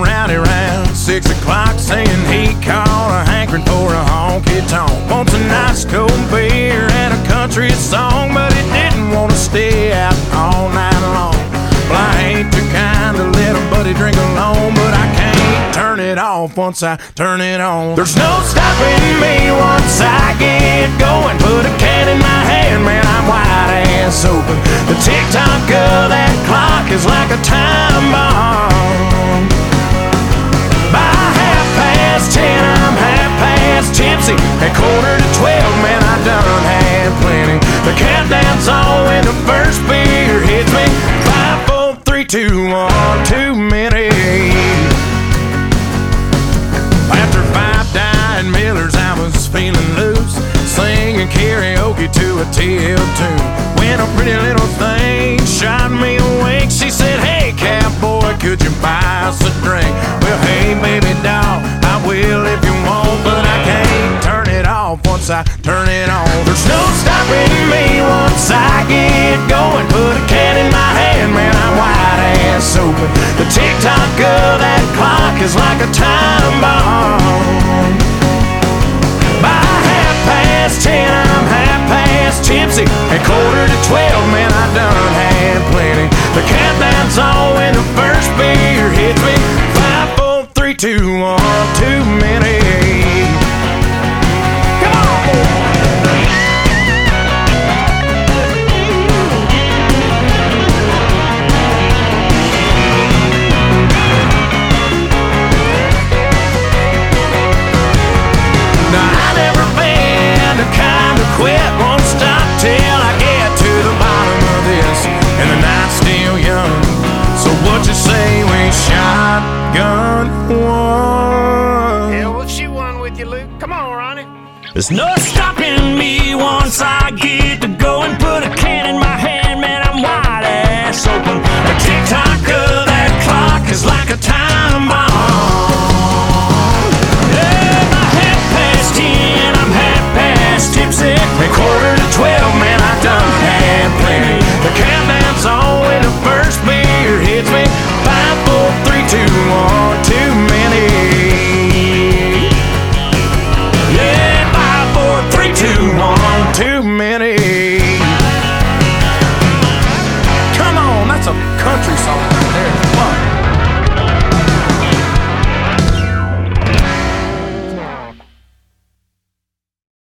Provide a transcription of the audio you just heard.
come rowdy round 6 o'clock, saying he caught a hankering for a honky tonk. Wants a nice cold beer and a country song, but he didn't want to stay out all night long. Well, I ain't too kind to let a buddy drink alone, but I can't turn it off once I turn it on. There's no stopping me once I get going. Put a can in my hand, man, I'm wide ass open. The tick-tock of that clock is like a time bomb. By 10:30, I'm half past tipsy. At 11:45, man, I done had plenty. The countdown's on when the first beer hits me. 5, 4, 3, 2, 1, too many. After 5 dying Millers, I was feeling loose, singing karaoke to a TL tune. When a pretty little thing shot me awake, she said, "Hey, cowboy, could you buy us a drink?" Well, hey, baby doll, I will if you want, but I can't turn it off once I turn it on. There's no stopping me once I get going. Put a can in my hand, man, I'm wide ass open. The tick-tock of that clock is like a time bomb. By 10:30, I'm half past tipsy. At 11:45, man, I done had plenty. The countdown's on when the first beer hits me. 5, 4, 3, 2, 1, too many. Come on! Quit, won't stop till I get to the bottom of this, and the night's still young. So what you say we shotgun one? Yeah, we'll shoot one with you, Luke. Come on, Ronnie. There's no stopping me once I get to go and put a can in